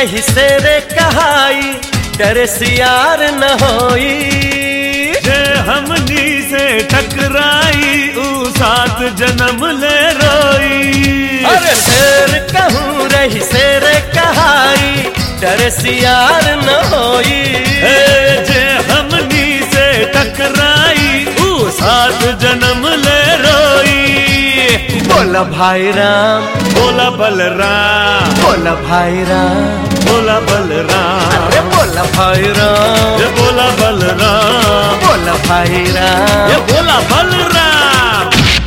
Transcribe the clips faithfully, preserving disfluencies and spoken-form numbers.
रही से रे कहाई डरे सियार न होई। जे हमनी से टकराई ऊ सात जन्म ले रोई। अरे शेर कहूँ रही से रे कहाई डरे सियार न होई। जे हमनी से टकराई ऊ सात जन्म ले रोई। बोला भाई राम बोला बलराम, बोला भाई राम, बोला बलराम, अरे बोला भाई राम, ये बोला बलराम, बोला भाई राम, ये बोला बलराम।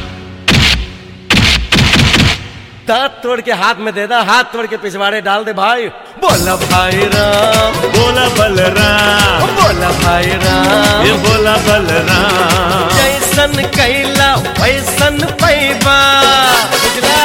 दांत तोड़ के हाथ में दे दा, हाथ तोड़ के पिछवाड़े डाल दे भाई। बोला भाई राम, बोला बलराम, बोला भाई राम, ये बोला बलराम। जैसन कैला वैसन पैबा बुझला।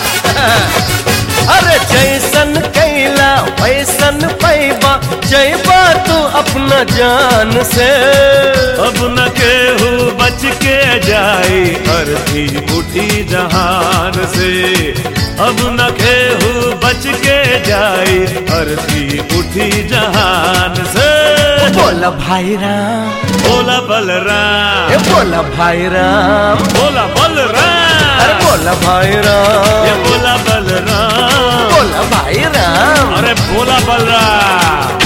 अरे जैसन कैला वैसन पैबा जैबा तू अपना जान से। अब न केहू बच के जाए अर्थी उठी जहान से। अब न केहू बच के जाए अर्थी उठी जहान से। बोला भाई राम, बोला बलराम, ये बोला भाई राम, बोला बलराम, अरे बोला भाई राम, ये बोला बलराम, बोला भाई राम, अरे बोला बलराम।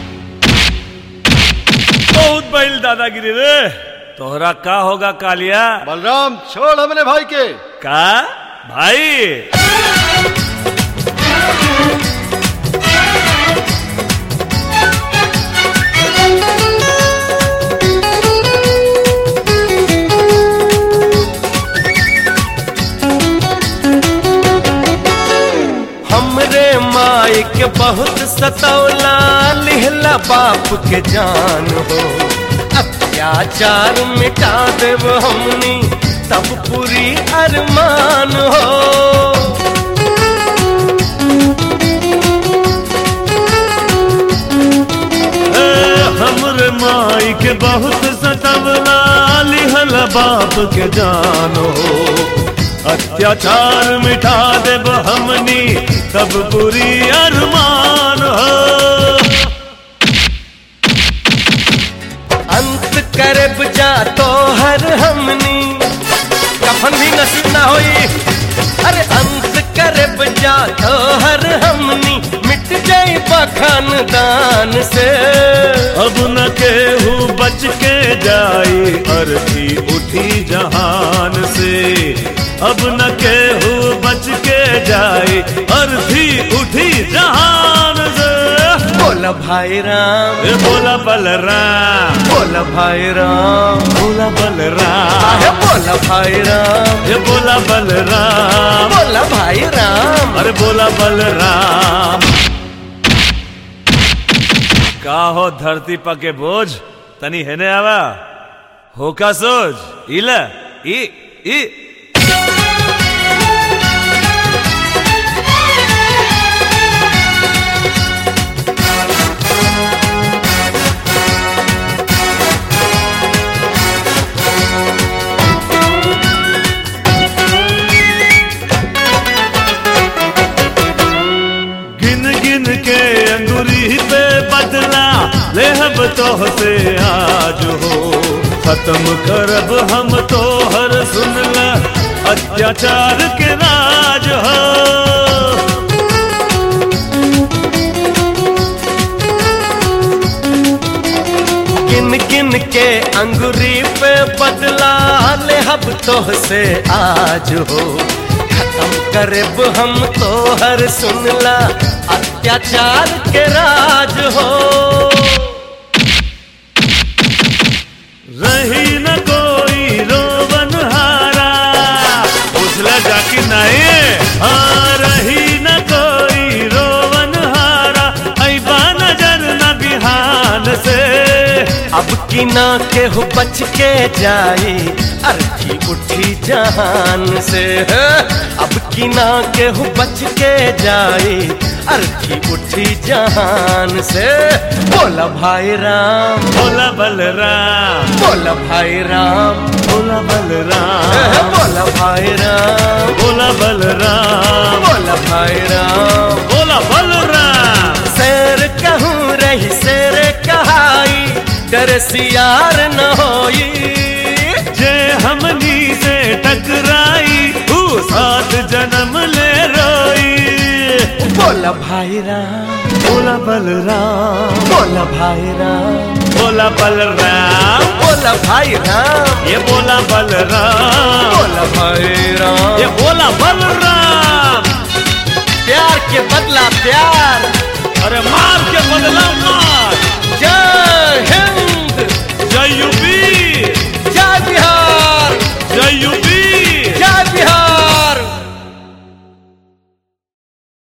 बहुत बैल दादागिरी रे। तोहरा का होगा कालिया? बलराम छोड़ हमने भाई के। का भाई? हमरे माई के बहुत सतौला लिहला बाप के जान हो। अत्याचार मिटा देव हमनी तब पूरी अरमान हो। हमरे माई के बहुत सतवला लिहल बाप के जानो। अत्याचार मिटा देब हमनी तब बुरी अरमान हो। अंत करब जा तो हर हमनी कफन भी नसीब ना होई। अरे अंत करब जा तो हर हमनी मिट जाई खानदान से। अब न केहू बच के जाई अर्थी उठी जहान से। अब न केहू बच के जाए अर्थी उठी जहान से। बोला भाई राम, ये बोला बलराम, बोला भाई राम, बोला बलराम, है बोला भाई राम, ये बोला बलराम, बोला भाई राम, अरे बोला बलराम। का हो धरती पके बोझ तनी हेने आवा होका सोच इला ई ई। के अंगूरी पे बदला लेहब तोह से आज हो। खत्म करब हम तोहर सुनला अत्याचार के राज हो। किन किन के अंगूरी पे बदला लेहब तोह से आज हो। खत्म करब हम तोहर सुनला अत्याचार के राज हो। रही न कोई रोवन हारा पूछला जाकी नहीं। हाँ रही न कोई रोवन हारा ऐबा नजर न बिहान से। अब की ना केहू बच के जाई अर्थी उठी जहान से। अब की ना केहू बच के जाई अर्थी उठी जहान से। बोला भाई राम, बोला बलराम, बोला भाई राम, बोला बलराम, बोला भाई राम, बोला बलराम, बोला भाई राम, बोला बलराम। से यही सेरे कहाई डर सियार न होई। जे हमनी से टकराई तू सात जन्म ले रोई। बोला भाई राम, बोला बलराम, बोला भाई राम, बोला बलराम, बोला भाई राम, ये बोला बलराम, बोला भाई राम, ये बोला बलराम। प्यार के बदला प्यार, अरे मार के बदला मार। जय हिंद, जय यूपी।